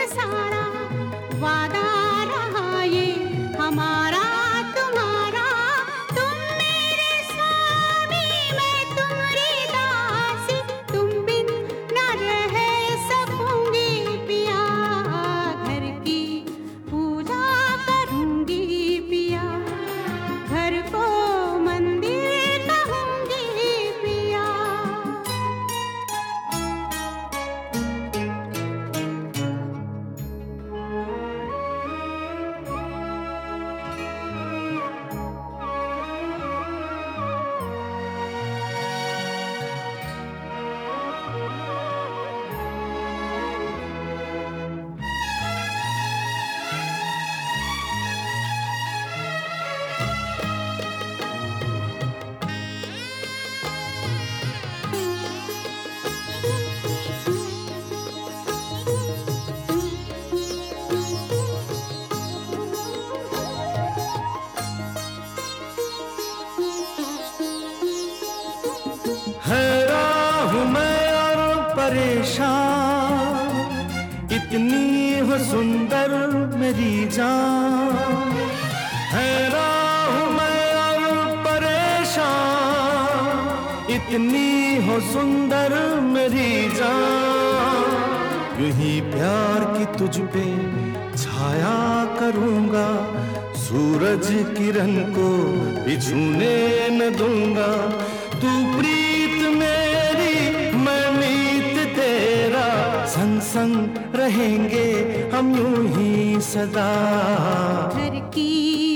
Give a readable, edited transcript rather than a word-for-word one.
सारा वादा रहा ये हमारा तुम्हारा। तुम मेरे स्वामी मैं तुम्हारी दासी, तुम बिन न रह सकूंगी पिया। घर की पूजा करूंगी पिया, घर को मंदिर कहूंगी पिया। हैरान हूँ मैं और परेशान, इतनी हो सुंदर मेरी जान। हैरान हूँ मैं और परेशान, इतनी हो सुंदर मेरी जान। यूं ही प्यार की तुझ पे छाया करूंगा, सूरज किरण को भी छूने न दूंगा। तू प्रीत मेरी मैं मीत तेरा, संग संग रहेंगे हम यूं ही सदा। घर की